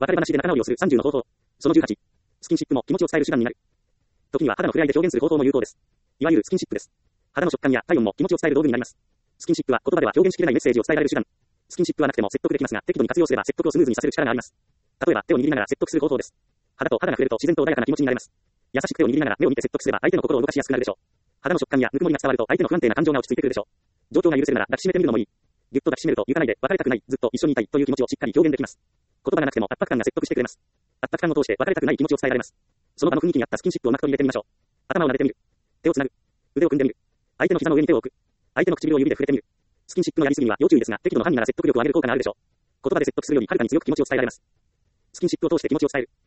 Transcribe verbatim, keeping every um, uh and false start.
別れ話で仲直りをするさんじゅうの方法。そのじゅうはち。スキンシップも気持ちを伝える手段になる。時には肌の触れ合いで表現する方法も有効です。いわゆるスキンシップです。肌の触感や体温も気持ちを伝える道具になります。スキンシップは言葉では表現しきれないメッセージを伝えられる手段。スキンシップはなくても説得できますが、適度に活用すれば説得をスムーズにさせる力があります。例えば手を握りながら説得する方法です。肌と肌が触れると自然と穏やかな気持ちになれます。優しく手を握りながら目を見て説得すれば相手の心を動かしやすくなるでしょう。肌の食感やぬくもりが伝わると相手の不安定な感情が落ち着いてくるでしょう。状況が許せるなら抱きしめてみるのもいい。ぎゅっと抱きしめると行かないで別れたくない、ずっと一緒にいたいという気持ちをしっかり表現できます。言葉がなくても圧迫感が説得してくれます。圧迫感を通して別れたくない気持ちを伝えられます。その場の雰囲気に合ったスキンシップをうまく取り入れてみましょう。頭を撫でてみる。手をつなぐ。腕を組んでみる。相手の膝の上に手を置く。相手の唇を指で触れてみる。スキンシップのやりすぎには要注意ですが、適度の範囲なら説得力を上げる効果があるでしょう。言葉で説得するよりはるかに強く気持ちを伝えられます。スキンシップを通して気持ちを伝える。